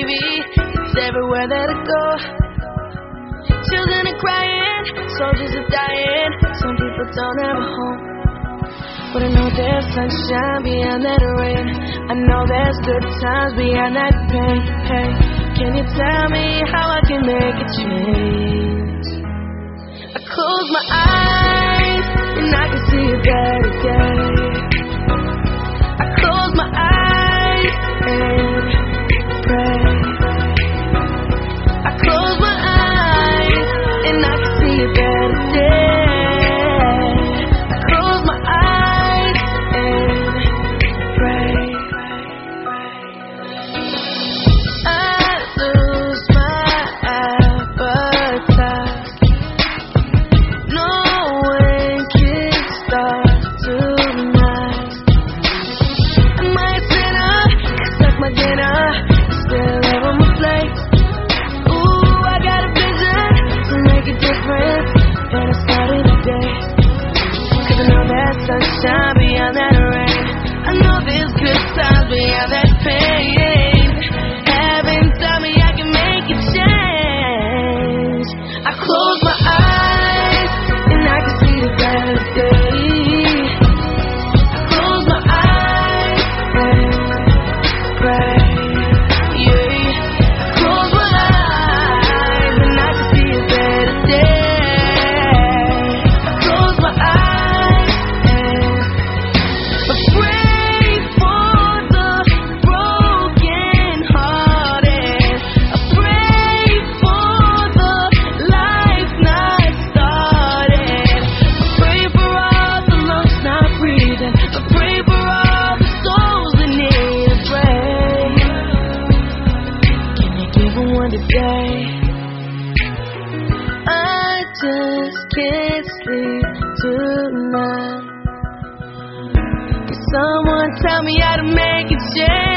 TV, it's everywhere that I go. Children are crying, soldiers are dying. Some people don't have a home, but I know there's sunshine beyond that rain. I know there's good times beyond that pain. Hey, can you tell me how I can make a change? I close my eyes and I can see a better day. I close my eyes and pray. I close my eyes and I can see a better day. I close my eyes and pray. I lose my appetite. No one can start tonight. Am I a sinner? 'Cause like my dinner is still out on my plate. Ooh, I got a vision to make a difference, and I started today. 'Cause I know there's sunshine beyond that rain. I know there's good times beyond that pain. Heaven tell me I can make a change. I close my eyes and I can see the better day. I close my eyes and pray. Yeah. I close my eyes and I can see a better day. I close my eyes and I pray for the broken hearted. I pray for the life not started. I pray for all the lungs not breathing. I pray for all the souls that need a break. Can you give them one today? I just can't sleep tonight. Can someone tell me how to make a change?